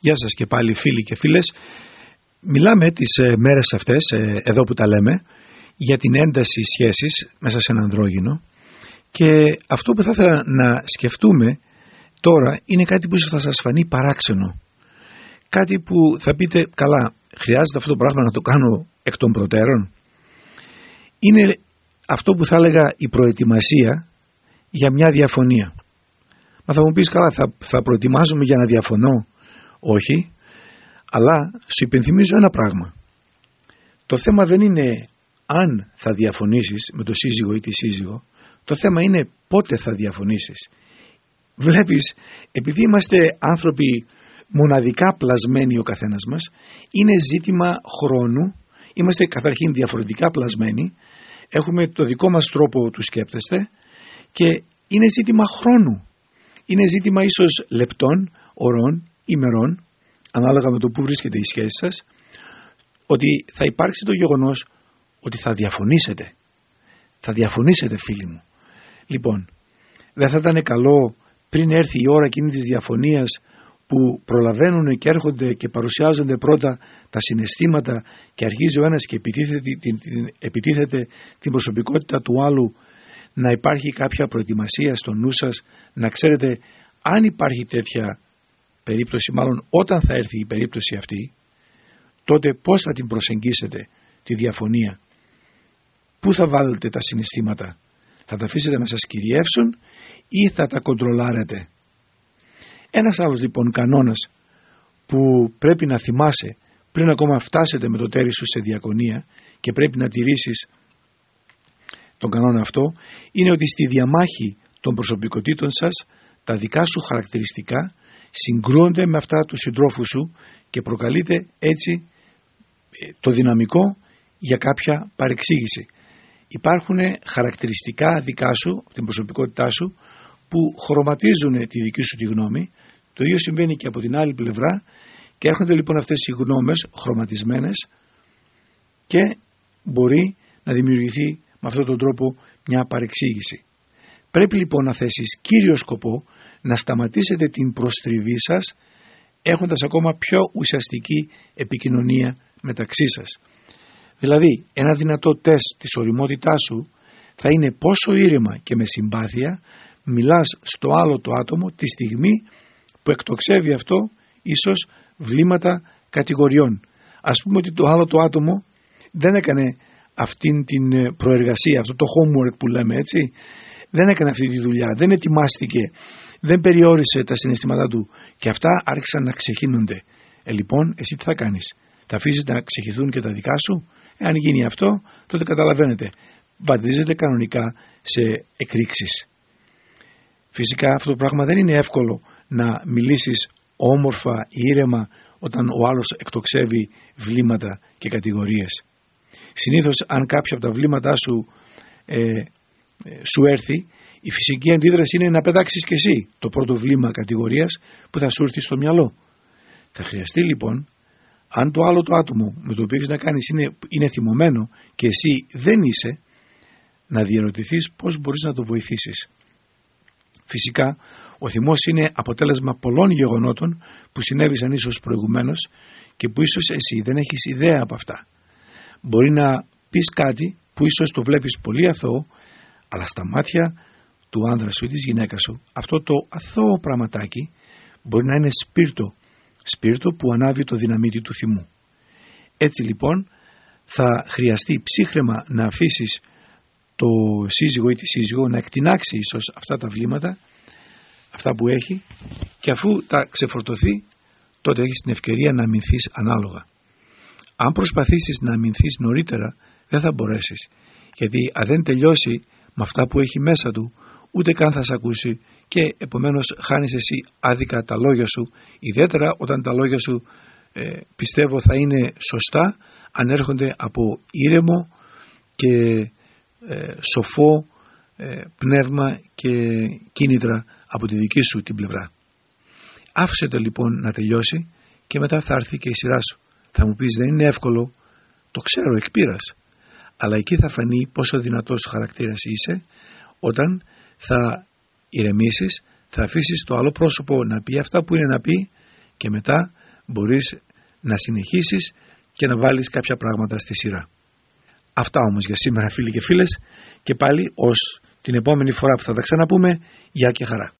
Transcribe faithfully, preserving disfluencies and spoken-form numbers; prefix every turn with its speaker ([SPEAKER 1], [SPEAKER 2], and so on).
[SPEAKER 1] Γεια σας και πάλι φίλοι και φίλες. Μιλάμε τις ε, μέρες αυτές, ε, εδώ που τα λέμε, για την ένταση σχέσης μέσα σε ένα ανδρόγυνο, και αυτό που θα ήθελα να σκεφτούμε τώρα είναι κάτι που ίσως θα σας φανεί παράξενο. Κάτι που θα πείτε, καλά, χρειάζεται αυτό το πράγμα να το κάνω εκ των προτέρων. Είναι αυτό που θα έλεγα η προετοιμασία για μια διαφωνία. Μα θα μου πεις, καλά, θα, θα προετοιμάζομαι για να διαφωνώ? Όχι, αλλά σου υπενθυμίζω ένα πράγμα. Το θέμα δεν είναι αν θα διαφωνήσεις με τον σύζυγο ή τη σύζυγο, το θέμα είναι πότε θα διαφωνήσεις. Βλέπεις, επειδή είμαστε άνθρωποι μοναδικά πλασμένοι ο καθένας μας, είναι ζήτημα χρόνου, είμαστε καταρχήν διαφορετικά πλασμένοι, έχουμε το δικό μας τρόπο του σκέπτεστε και είναι ζήτημα χρόνου. Είναι ζήτημα ίσως λεπτών, ωρών, ημερών, ανάλογα με το που βρίσκεται η σχέση σας, ότι θα υπάρξει το γεγονός ότι θα διαφωνήσετε. Θα διαφωνήσετε, φίλοι μου. Λοιπόν, δεν θα ήταν καλό πριν έρθει η ώρα εκείνη της διαφωνίας, που προλαβαίνουν και έρχονται και παρουσιάζονται πρώτα τα συναισθήματα και αρχίζει ο ένας και επιτίθεται την, την, επιτίθεται την προσωπικότητα του άλλου, να υπάρχει κάποια προετοιμασία στο νου σας, να ξέρετε αν υπάρχει τέτοια περίπτωση, μάλλον όταν θα έρθει η περίπτωση αυτή, τότε πώς θα την προσεγγίσετε τη διαφωνία, πού θα βάλετε τα συναισθήματα, θα τα αφήσετε να σας κυριεύσουν ή θα τα κοντρολάρετε? Ένας άλλος λοιπόν κανόνας που πρέπει να θυμάσαι πριν ακόμα φτάσετε με το τέρι σου σε διακονία και πρέπει να τηρήσεις τον κανόνα αυτό, είναι ότι στη διαμάχη των προσωπικότητων σας τα δικά σου χαρακτηριστικά συγκρούονται με αυτά του συντρόφου σου και προκαλείται έτσι το δυναμικό για κάποια παρεξήγηση. Υπάρχουν χαρακτηριστικά δικά σου, την προσωπικότητά σου, που χρωματίζουν τη δική σου τη γνώμη. Το ίδιο συμβαίνει και από την άλλη πλευρά, και έρχονται λοιπόν αυτές οι γνώμες χρωματισμένες και μπορεί να δημιουργηθεί με αυτόν τον τρόπο μια παρεξήγηση. Πρέπει λοιπόν να θέσεις κύριο σκοπό να σταματήσετε την προστριβή σας, έχοντας ακόμα πιο ουσιαστική επικοινωνία μεταξύ σας. Δηλαδή, ένα δυνατό τεστ της ωριμότητάς σου θα είναι πόσο ήρεμα και με συμπάθεια μιλάς στο άλλο το άτομο τη στιγμή που εκτοξεύει αυτό ίσως βλήματα κατηγοριών. Ας πούμε ότι το άλλο το άτομο δεν έκανε αυτήν την προεργασία, αυτό το homework που λέμε, έτσι, δεν έκανε αυτή τη δουλειά, δεν ετοιμάστηκε, δεν περιόρισε τα συναισθήματά του και αυτά άρχισαν να ξεχύνονται. Ε, λοιπόν, εσύ τι θα κάνεις? Θα αφήσεις να ξεχυθούν και τα δικά σου? Εάν γίνει αυτό, τότε καταλαβαίνετε, βαδίζετε κανονικά σε εκρήξεις. Φυσικά αυτό το πράγμα δεν είναι εύκολο, να μιλήσεις όμορφα, ήρεμα, όταν ο άλλος εκτοξεύει βλήματα και κατηγορίες. Συνήθως αν κάποια από τα βλήματά σου ε, ε, σου έρθει, η φυσική αντίδραση είναι να πετάξεις και εσύ το πρώτο βλήμα κατηγορίας που θα σου έρθει στο μυαλό. Θα χρειαστεί λοιπόν, αν το άλλο το άτομο με το οποίο έχεις να κάνεις είναι, είναι θυμωμένο και εσύ δεν είσαι, να διερωτηθείς πώς μπορείς να το βοηθήσεις. Φυσικά ο θυμός είναι αποτέλεσμα πολλών γεγονότων που συνέβησαν ίσως προηγουμένως και που ίσως εσύ δεν έχεις ιδέα από αυτά. Μπορεί να πεις κάτι που ίσως το βλέπεις πολύ αθώο, αλλά στα μάτια του άνδρα σου ή της γυναίκας σου αυτό το αθώο πραγματάκι μπορεί να είναι σπίρτο, σπίρτο που ανάβει το δυναμίτι του θυμού. Έτσι λοιπόν θα χρειαστεί ψύχραιμα να αφήσεις το σύζυγο ή τη σύζυγο να εκτινάξει ίσως αυτά τα βλήματα, αυτά που έχει, και αφού τα ξεφορτωθεί, τότε έχεις την ευκαιρία να αμυνθείς ανάλογα. Αν προσπαθήσεις να αμυνθείς νωρίτερα, δεν θα μπορέσεις, γιατί αν δεν τελειώσει με αυτά που έχει μέσα του, ούτε καν θα σε ακούσει και επομένως χάνεις εσύ άδικα τα λόγια σου, ιδιαίτερα όταν τα λόγια σου ε, πιστεύω θα είναι σωστά αν έρχονται από ήρεμο και ε, σοφό ε, πνεύμα και κίνητρα από τη δική σου την πλευρά. Άφησε το λοιπόν να τελειώσει και μετά θα έρθει και η σειρά σου. Θα μου πεις, δεν είναι εύκολο, το ξέρω εκ πείρας, αλλά εκεί θα φανεί πόσο δυνατός χαρακτήρας είσαι όταν θα ηρεμήσεις, θα αφήσεις το άλλο πρόσωπο να πει αυτά που είναι να πει και μετά μπορείς να συνεχίσεις και να βάλεις κάποια πράγματα στη σειρά. Αυτά όμως για σήμερα, φίλοι και φίλες, και πάλι ως την επόμενη φορά που θα τα ξαναπούμε, γεια και χαρά.